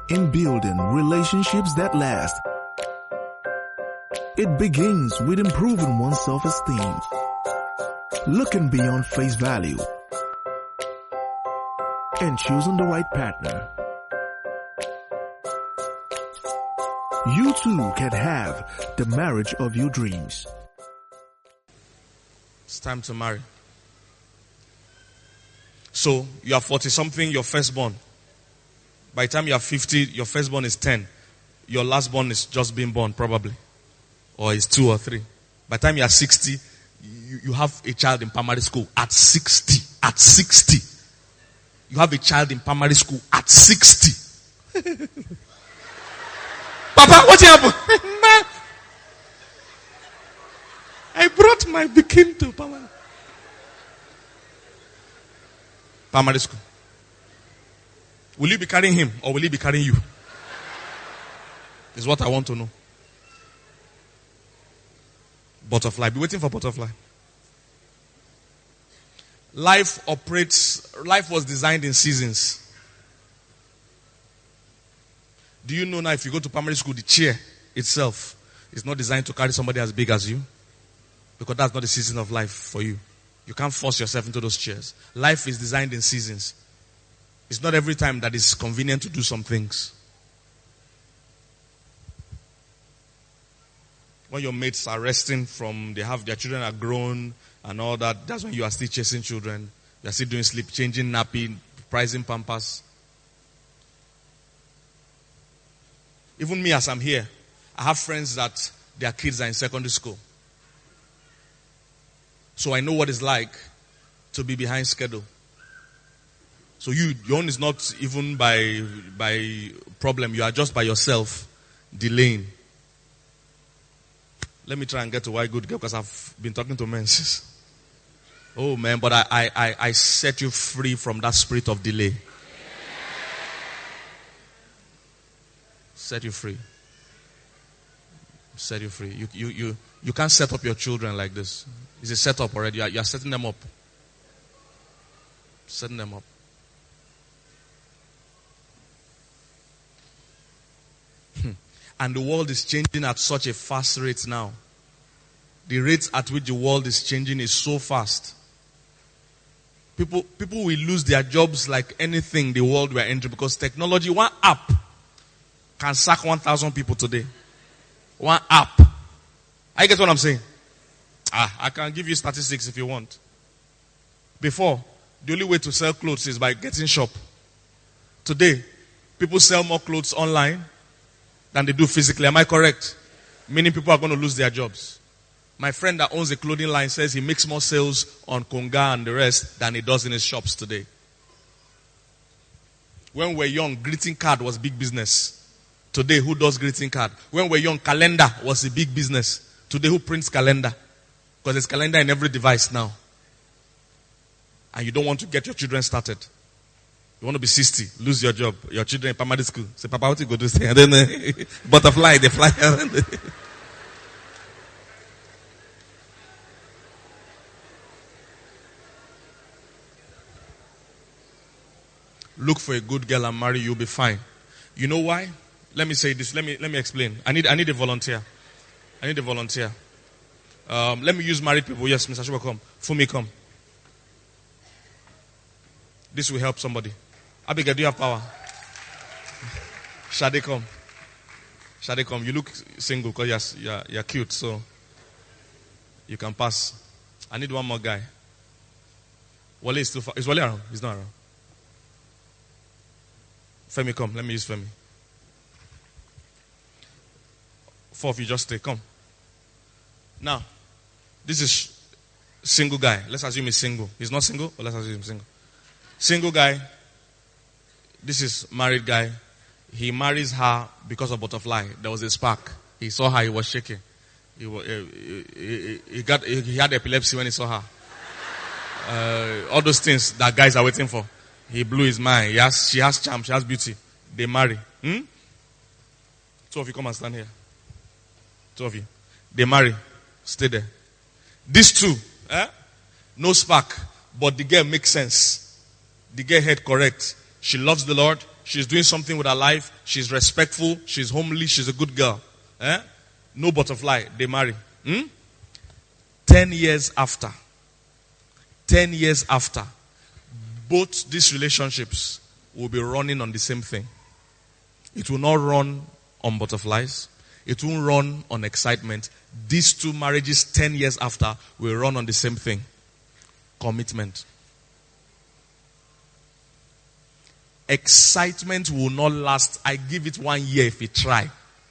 in building relationships that last. It begins with improving one's self-esteem, looking beyond face value, and choosing the right partner. You too can have the marriage of your dreams. It's time to marry. So, you are 40-something, your firstborn. By the time you are 50, your firstborn is 10. Your lastborn is just being born, probably. Or is 2 or 3. By the time you are 60, you have a child in primary school at 60. At 60. You have a child in primary school at 60. Papa, what happened? I brought my bikini to primary school. Will you be carrying him or will he be carrying you? Is what I want to know. Butterfly. Be waiting for butterfly. Life was designed in seasons. Do you know now if you go to primary school, the chair itself is not designed to carry somebody as big as you? Because that's not the season of life for you. You can't force yourself into those chairs. Life is designed in seasons. It's not every time that it's convenient to do some things. When your mates are resting from, their children are grown and all that, that's when you are still chasing children. You are still doing sleep, changing nappy, pricing pampers. Even me as I'm here, I have friends that their kids are in secondary school. So I know what it's like to be behind schedule. So your own is not even by problem. You are just by yourself delaying. Let me try and get to why good girl because I've been talking to men since. Oh man, but I set you free from that spirit of delay. Set you free. Set you free. You can't set up your children like this. It's a setup already. You are setting them up. Setting them up. And the world is changing at such a fast rate now. The rate at which the world is changing is so fast. People will lose their jobs like anything the world we are entering because technology, one app can sack 1,000 people today. One app. I get what I'm saying? I can give you statistics if you want. Before, the only way to sell clothes is by getting shop. Today, people sell more clothes online than they do physically. Am I correct? Meaning people are going to lose their jobs. My friend that owns a clothing line says he makes more sales on Konga and the rest than he does in his shops today. When we were young, greeting card was big business. Today, who does greeting card? When we were young, calendar was a big business. Today, who prints calendar? Because there's calendar in every device now. And you don't want to get your children started. You want to be 60, lose your job. Your children in primary school. Say, Papa, what you go do? Say, and then butterfly, they fly around. Look for a good girl and marry, you'll be fine. You know why? Let me say this. Let me explain. I need a volunteer. I need a volunteer. Let me use married people. Yes, Mr. Shuba, come. Fumi, come. This will help somebody. Abigail, do you have power? Shade, come. Shade, come. You look single because you're cute, so you can pass. I need one more guy. Wale is too far. Is Wale around? He's not around. Femi, come. Let me use Femi. 4 of you just stay. Come. Now, this is single guy. Let's assume he's single. He's not single, but let's assume he's single. Single guy. This is married guy. He marries her because of butterfly. There was a spark. He saw her. He was shaking. He had epilepsy when he saw her. All those things that guys are waiting for. He blew his mind. She has charm. She has beauty. They marry. 2 of you come and stand here. 2 of you. They marry. Stay there. These 2. No spark. But the girl makes sense. The girl head correct. She loves the Lord. she's doing something with her life, she's respectful, she's homely, she's a good girl. No butterfly, they marry. 10 years after, both these relationships will be running on the same thing. It will not run on butterflies. It won't run on excitement. These two marriages 10 years after will run on the same thing. Commitment. Excitement will not last. I give it 1 year if you try.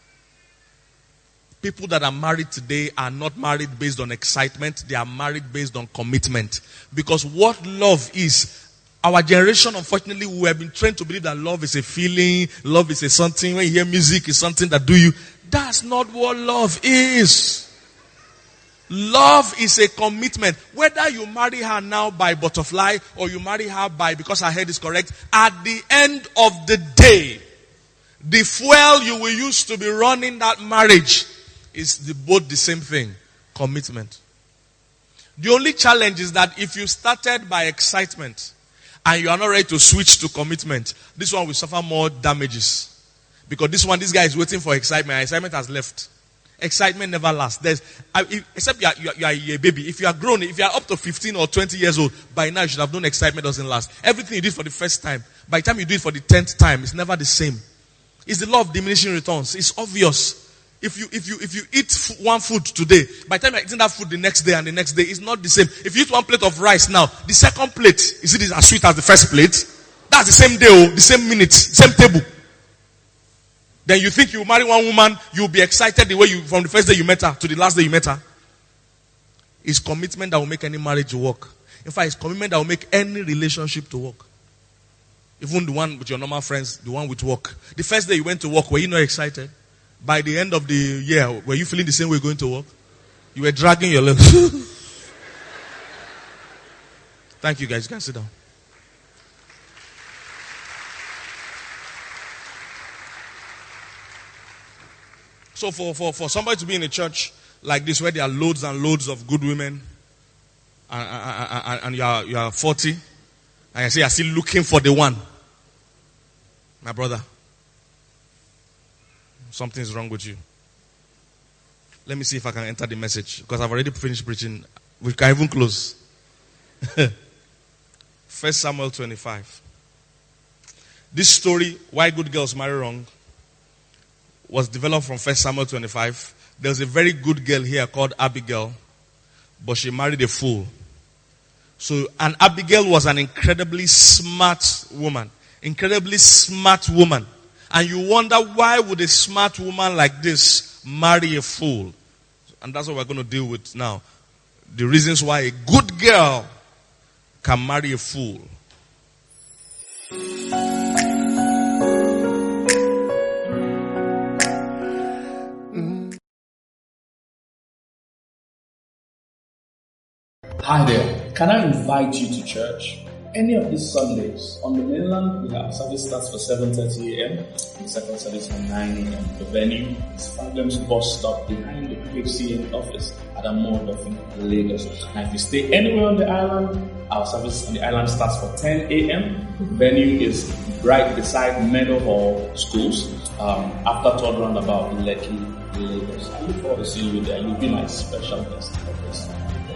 People that are married today are not married based on excitement. They are married based on commitment. Because what love is, our generation, unfortunately, we have been trained to believe that love is a feeling, love is a something. When you hear music, it's something that do you. That's not what love is. Love is a commitment. Whether you marry her now by butterfly or you marry her by because her head is correct, at the end of the day, the fuel you will use to be running that marriage is both the same thing. Commitment. The only challenge is that if you started by excitement and you are not ready to switch to commitment, this one will suffer more damages. Because this guy is waiting for excitement. Excitement has left. Excitement never lasts. Except you are a baby. If you are grown, if you are up to 15 or 20 years old, by now you should have known excitement doesn't last. Everything you did for the first time, by the time you do it for the 10th time, it's never the same. It's the law of diminishing returns. It's obvious. If you eat one food today, by the time you're eating that food the next day and the next day, it's not the same. If you eat one plate of rice now, the second plate, is it as sweet as the first plate? That's the same day, the same minute, same table. Then you think you marry one woman, you'll be excited the way from the first day you met her to the last day you met her. It's commitment that will make any marriage work. In fact, it's commitment that will make any relationship to work. Even the one with your normal friends, the one with work. The first day you went to work, were you not excited? By the end of the year, were you feeling the same way going to work? You were dragging your legs. Thank you guys, you can sit down. So for somebody to be in a church like this where there are loads and loads of good women and you are 40 and you say you're still looking for the one, my brother, something's wrong with you. Let me see if I can enter the message because I've already finished preaching. We can even close. 1 Samuel 25. This story, why good girls marry wrong, was developed from 1 Samuel 25. There's a very good girl here called Abigail, but she married a fool. So, and Abigail was an incredibly smart woman. Incredibly smart woman. And you wonder why would a smart woman like this marry a fool? And that's what we're going to deal with now. The reasons why a good girl can marry a fool. Hi there. Can I invite you to church? Any of these Sundays. On the mainland, the service starts for 7:30 a.m. The second service at 9 a.m. The venue is Problems Bus Stop behind the PHCN office at Amodofin, Lagos. And if you stay anywhere on the island, our service on the island starts for 10 a.m. The venue is right beside Meadow Hall Schools, after third roundabout in Lekki, Lagos. I look forward to seeing you there. You'll be my special guest for this.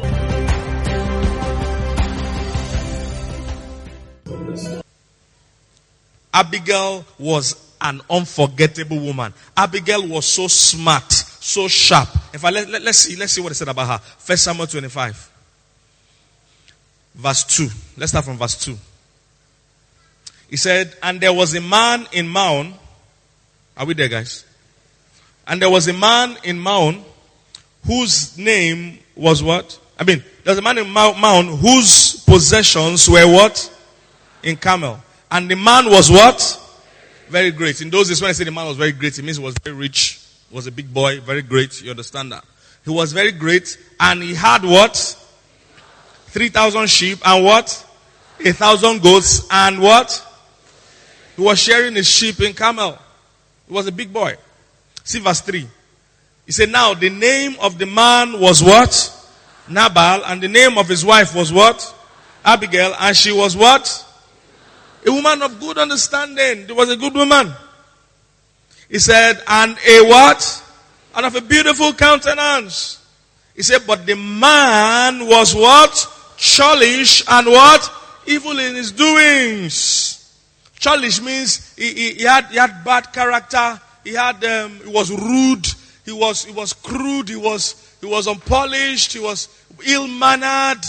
Abigail was an unforgettable woman. Abigail was so smart, so sharp. In fact, let's see what it said about her. 1 Samuel 25. Verse 2. Let's start from verse 2. He said, and there was a man in Maon. Are we there, guys? And there was a man in Maon whose name was what? there was a man in Maon whose possessions were what? In Carmel. And the man was what? Very great. In those days when I say the man was very great, it means he was very rich, was a big boy, very great. You understand that? He was very great and he had what? 3,000 sheep and what? 1,000 goats and what? He was sharing his sheep in Carmel. He was a big boy. See verse 3. He said, now the name of the man was what? Nabal, and the name of his wife was what? Abigail, and she was what? A woman of good understanding. There was a good woman. He said, and a what? And of a beautiful countenance. He said, but the man was what? Churlish and what? Evil in his doings. Churlish means he had bad character. He was rude. He was crude. He was unpolished. He was ill-mannered.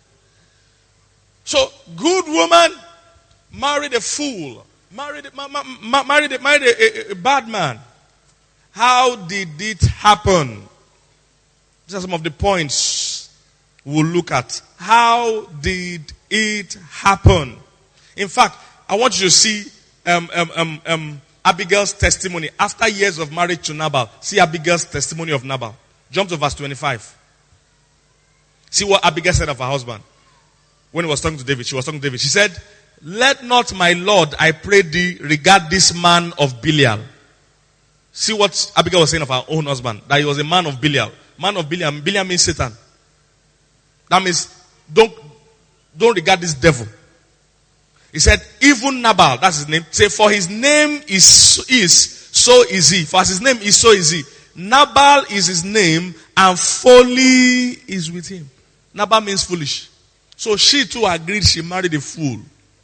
So, good woman married a fool. Married a bad man. How did it happen? These are some of the points we'll look at. How did it happen? In fact, I want you to see Abigail's testimony after years of marriage to Nabal. See Abigail's testimony of Nabal. Jump to verse 25. See what Abigail said of her husband. When he was talking to David, she was talking to David. She said, let not my Lord, I pray thee, regard this man of Belial. See what Abigail was saying of her own husband. That he was a man of Belial. Man of Belial. Belial means Satan. That means, don't regard this devil. He said, even Nabal, that's his name. Say, for his name is, so is he. For his name is, so is he. Nabal is his name, and folly is with him. Nabal means foolish. So she too agreed she married a fool.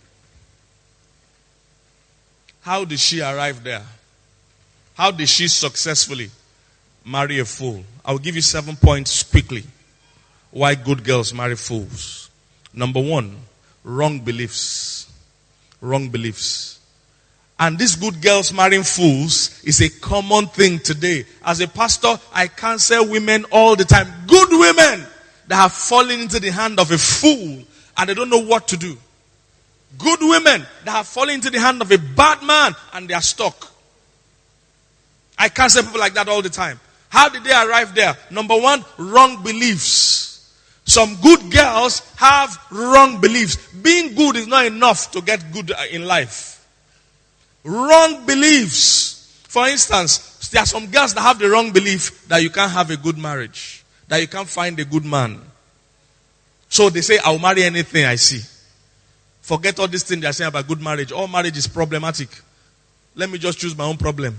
How did she arrive there? How did she successfully marry a fool? I'll give you 7 points quickly. Why good girls marry fools. Number 1, wrong beliefs. Wrong beliefs. And these good girls marrying fools is a common thing today. As a pastor, I counsel women all the time. Good women that have fallen into the hand of a fool and they don't know what to do. Good women that have fallen into the hand of a bad man and they are stuck. I counsel people like that all the time. How did they arrive there? Number 1, wrong beliefs. Some good girls have wrong beliefs. Being good is not enough to get good in life. Wrong beliefs. For instance, there are some girls that have the wrong belief that you can't have a good marriage. That you can't find a good man. So they say, I'll marry anything I see. Forget all these things they are saying about good marriage. All marriage is problematic. Let me just choose my own problem.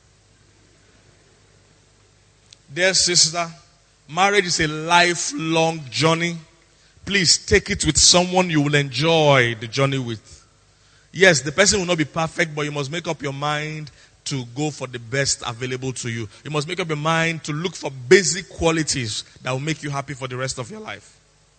Dear sister, marriage is a lifelong journey. Please take it with someone you will enjoy the journey with. Yes, the person will not be perfect, but you must make up your mind to go for the best available to you. You must make up your mind to look for basic qualities that will make you happy for the rest of your life.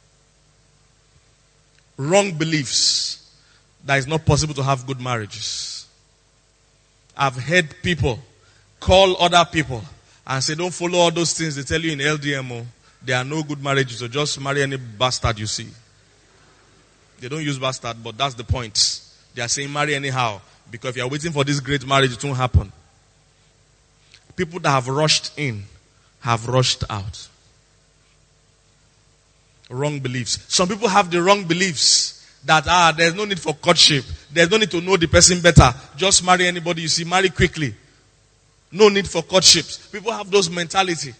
Wrong beliefs that it's not possible to have good marriages. I've heard people call other people and say, don't follow all those things they tell you in LDMO. There are no good marriages, so just marry any bastard you see. They don't use bastard, but that's the point. They are saying marry anyhow. Because if you are waiting for this great marriage, it won't happen. People that have rushed in have rushed out. Wrong beliefs. Some people have the wrong beliefs that there's no need for courtship. There's no need to know the person better. Just marry anybody you see. Marry quickly. No need for courtships. People have those mentality.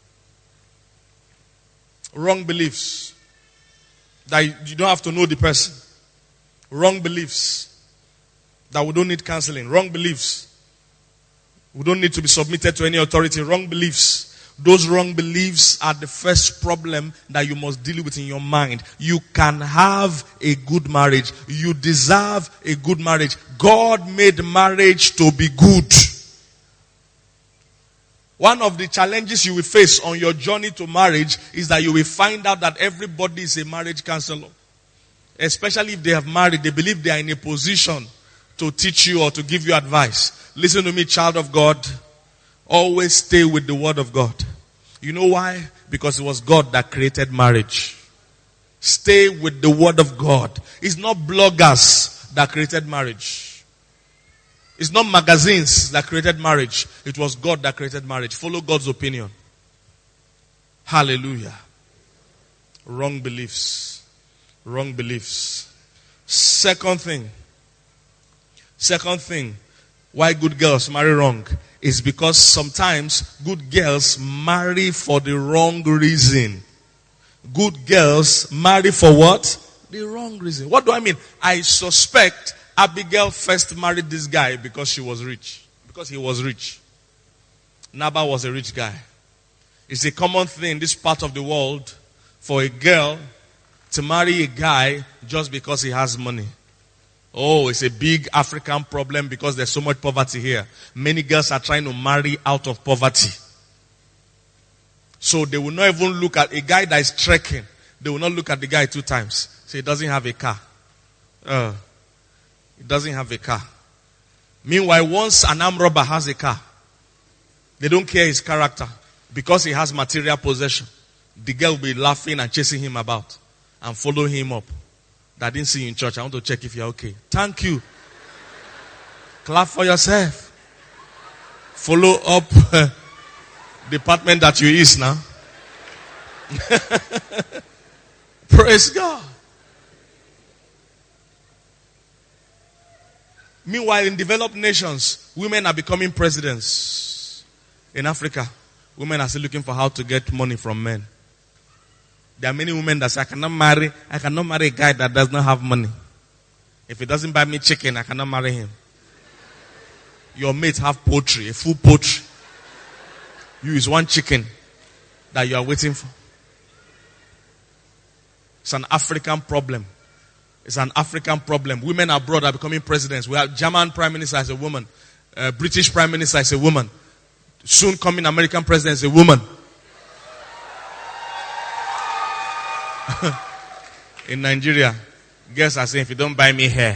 Wrong beliefs. That you don't have to know the person. Wrong beliefs. That we don't need counseling. Wrong beliefs. We don't need to be submitted to any authority. Wrong beliefs. Those wrong beliefs are the first problem that you must deal with in your mind. You can have a good marriage. You deserve a good marriage. God made marriage to be good. One of the challenges you will face on your journey to marriage is that you will find out that everybody is a marriage counselor. Especially if they have married, they believe they are in a position to teach you or to give you advice. Listen to me, child of God. Always stay with the word of God. You know why? Because it was God that created marriage. Stay with the word of God. It's not bloggers that created marriage. It's not magazines that created marriage. It was God that created marriage. Follow God's opinion. Hallelujah. Wrong beliefs. Wrong beliefs. Second thing why good girls marry wrong is because sometimes good girls marry for the wrong reason. Good girls marry for what? The wrong reason. What do I mean? I suspect Abigail first married this guy because she was rich. Because he was rich. Nabal was a rich guy. It's a common thing in this part of the world for a girl to marry a guy just because he has money. Oh, it's a big African problem because there's so much poverty here. Many girls are trying to marry out of poverty. So they will not even look at a guy that is trekking. They will not look at the guy 2 times. So he doesn't have a car. He doesn't have a car. Meanwhile, once an armed robber has a car, they don't care his character because he has material possession. The girl will be laughing and chasing him about and following him up. I didn't see you in church. I want to check if you're okay. Thank you. Clap for yourself. Follow up department that you is now. Praise God. Meanwhile, in developed nations, women are becoming presidents. In Africa, women are still looking for how to get money from men. There are many women that say, I cannot marry a guy that does not have money. If he doesn't buy me chicken, I cannot marry him. Your mates have poultry, a full poultry. You is one chicken that you are waiting for. It's an African problem. It's an African problem. Women abroad are becoming presidents. We have German prime minister as a woman. British prime minister is a woman. Soon coming American president is a woman. In Nigeria, girls are saying, if you don't buy me hair,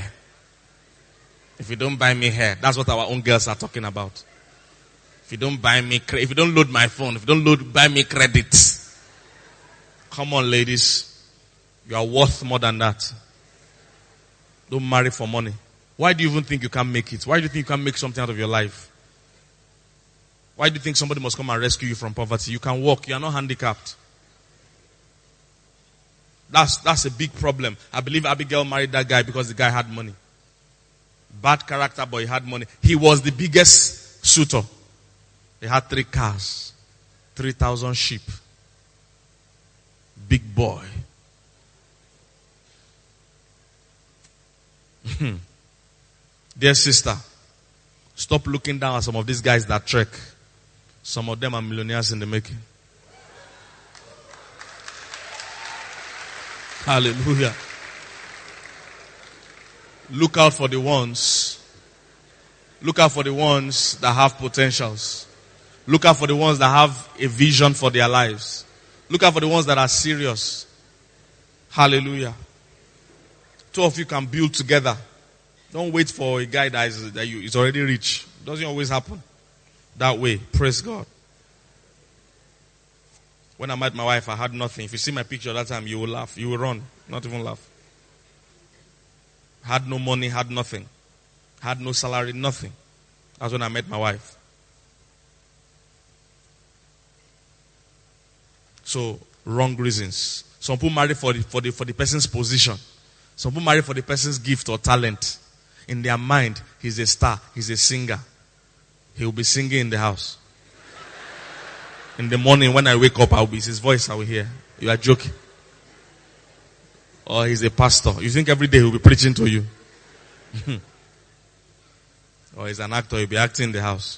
that's what our own girls are talking about. If you don't buy me, if you don't load my phone, if you don't buy me credits. Come on, ladies. You are worth more than that. Don't marry for money. Why do you even think you can make it? Why do you think you can make something out of your life? Why do you think somebody must come and rescue you from poverty? You can walk. You are not handicapped. That's a big problem. I believe Abigail married that guy because the guy had money. Bad character, but he had money. He was the biggest suitor. He had 3 cars, 3,000 sheep. Big boy. Dear sister, stop looking down at some of these guys that trek. Some of them are millionaires in the making. Hallelujah. Look out for the ones. Look out for the ones that have potentials. Look out for the ones that have a vision for their lives. Look out for the ones that are serious. Hallelujah. 2 of you can build together. Don't wait for a guy that is already rich. It doesn't always happen that way. Praise God. When I met my wife, I had nothing. If you see my picture that time, you will laugh. You will run. Not even laugh. Had no money, had nothing. Had no salary, nothing. That's when I met my wife. So, wrong reasons. Some people marry for the person's position. Some people marry for the person's gift or talent. In their mind, he's a star. He's a singer. He will be singing in the house. In the morning when I wake up, it's his voice I will hear. You are joking. Or he's a pastor. You think every day he'll be preaching to you. Or he's an actor. He'll be acting in the house.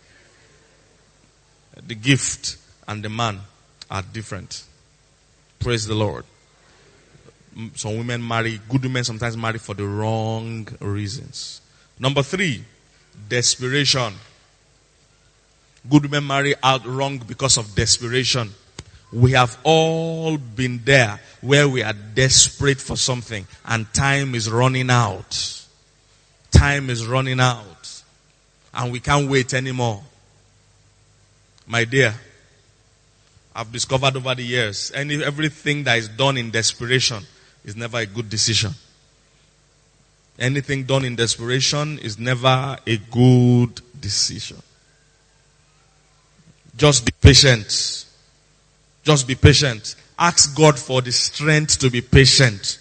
The gift and the man are different. Praise the Lord. Some women marry, good women sometimes marry for the wrong reasons. Number 3, desperation. Good women marry out wrong because of desperation. We have all been there where we are desperate for something and time is running out. Time is running out. And we can't wait anymore. My dear, I've discovered over the years, everything that is done in desperation is never a good decision. Anything done in desperation is never a good decision. Just be patient. Just be patient. Ask God for the strength to be patient.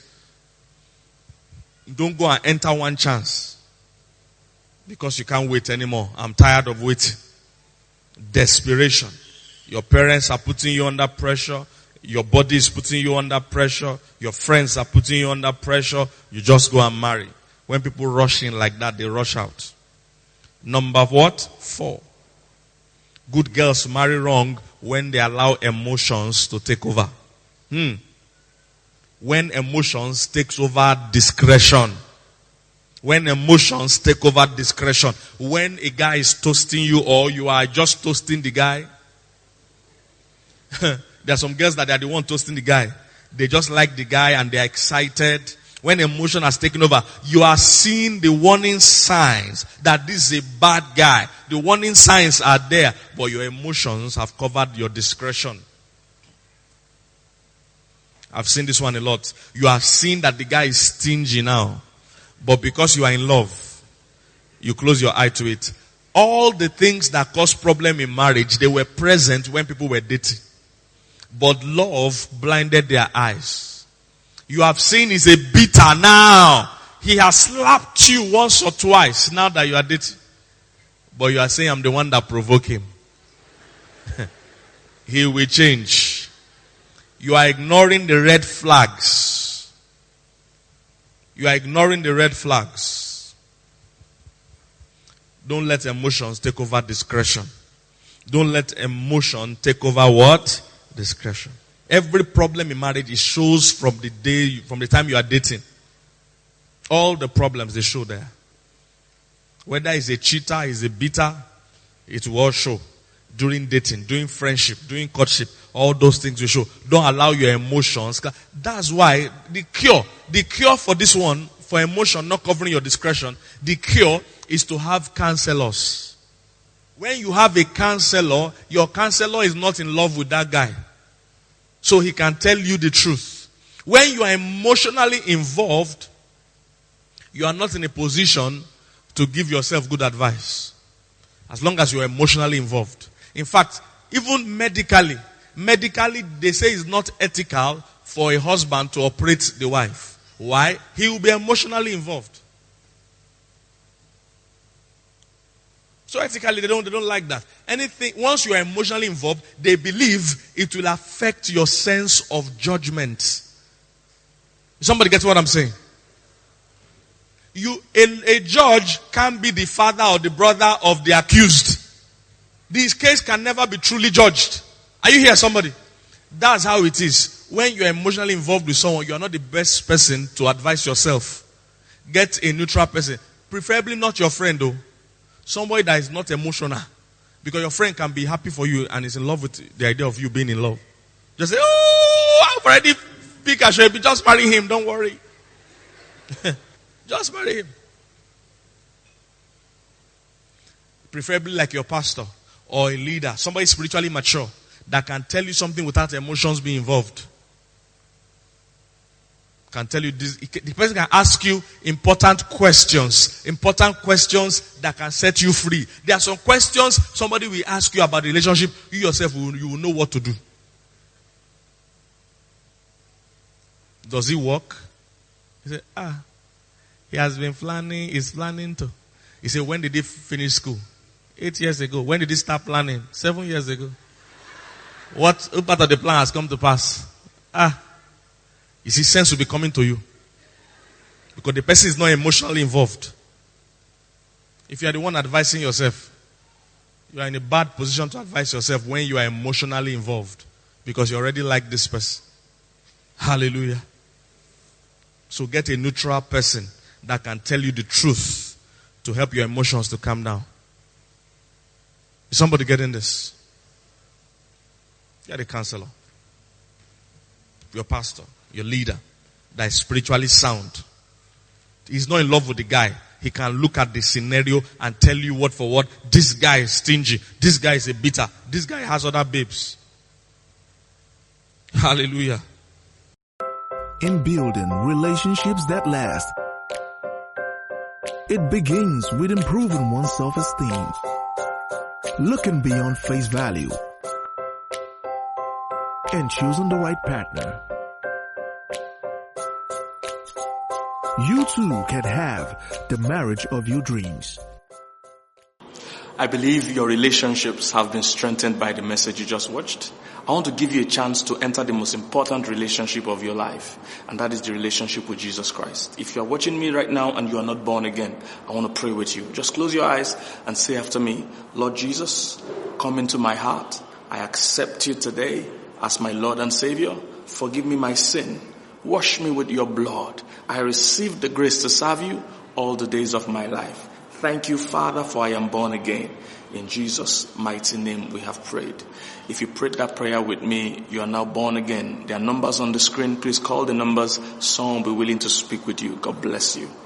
Don't go and enter one chance because you can't wait anymore. I'm tired of waiting. Desperation. Your parents are putting you under pressure. Your body is putting you under pressure. Your friends are putting you under pressure. You just go and marry. When people rush in like that, they rush out. Number what? 4. Good girls marry wrong when they allow emotions to take over. When emotions takes over discretion. When emotions take over discretion. When a guy is toasting you or you are just toasting the guy. There are some girls that are the one toasting the guy. They just like the guy and they are excited. When emotion has taken over, you are seeing the warning signs that this is a bad guy. The warning signs are there, but your emotions have covered your discretion. I've seen this one a lot. You have seen that the guy is stingy now, but because you are in love, you close your eye to it. All the things that cause problem in marriage, they were present when people were dating. But love blinded their eyes. You have seen he's a beater now. He has slapped you once or twice now that you are dating. But you are saying, I'm the one that provoked him. He will change. You are ignoring the red flags. You are ignoring the red flags. Don't let emotions take over discretion. Don't let emotion take over what? Discretion. Every problem in marriage, it shows from the time you are dating. All the problems, they show there. Whether it's a cheater, it's a beater, it will all show. During dating, during friendship, during courtship, all those things will show. Don't allow your emotions. That's why the cure for this one, for emotion not covering your discretion, the cure is to have counselors. When you have a counselor, your counselor is not in love with that guy. So he can tell you the truth. When you are emotionally involved, you are not in a position to give yourself good advice. As long as you are emotionally involved. In fact, even medically they say it's not ethical for a husband to operate the wife. Why? He will be emotionally involved. So ethically, they don't like that. Anything, once you are emotionally involved, they believe it will affect your sense of judgment. Somebody gets what I'm saying? A judge can't be the father or the brother of the accused. This case can never be truly judged. Are you here, somebody? That's how it is. When you are emotionally involved with someone, you are not the best person to advise yourself. Get a neutral person. Preferably not your friend though. Somebody that is not emotional. Because your friend can be happy for you and is in love with the idea of you being in love. Just say, oh, I've already picked a shape. Just marry him. Don't worry. Just marry him. Preferably like your pastor or a leader. Somebody spiritually mature that can tell you something without emotions being involved. Can tell you this. The person can ask you important questions that can set you free. There are some questions somebody will ask you about the relationship. You yourself you will know what to do. Does it work? He said, he has been planning. He's planning to. He said, when did he finish school? 8 years ago. When did he start planning? 7 years ago. What part of the plan has come to pass? You see, sense will be coming to you. Because the person is not emotionally involved. If you are the one advising yourself, you are in a bad position to advise yourself when you are emotionally involved. Because you already like this person. Hallelujah. So get a neutral person that can tell you the truth to help your emotions to calm down. Is somebody getting this? Get a counselor. Your pastor. Your leader that is spiritually sound. He's not in love with the guy. He can look at the scenario and tell you word for word, this guy is stingy. This guy is a bitter. This guy has other babes. Hallelujah. In building relationships that last, it begins with improving one's self-esteem. Looking beyond face value and choosing the right partner. You too can have the marriage of your dreams. I believe your relationships have been strengthened by the message you just watched. I want to give you a chance to enter the most important relationship of your life, and that is the relationship with Jesus Christ. If you are watching me right now and you are not born again, I want to pray with you. Just close your eyes and say after me, Lord Jesus, come into my heart. I accept you today as my Lord and Savior. Forgive me my sin. Wash me with your blood. I receive the grace to serve you all the days of my life. Thank you, Father, for I am born again. In Jesus' mighty name we have prayed. If you prayed that prayer with me, you are now born again. There are numbers on the screen. Please call the numbers. Someone will be willing to speak with you. God bless you.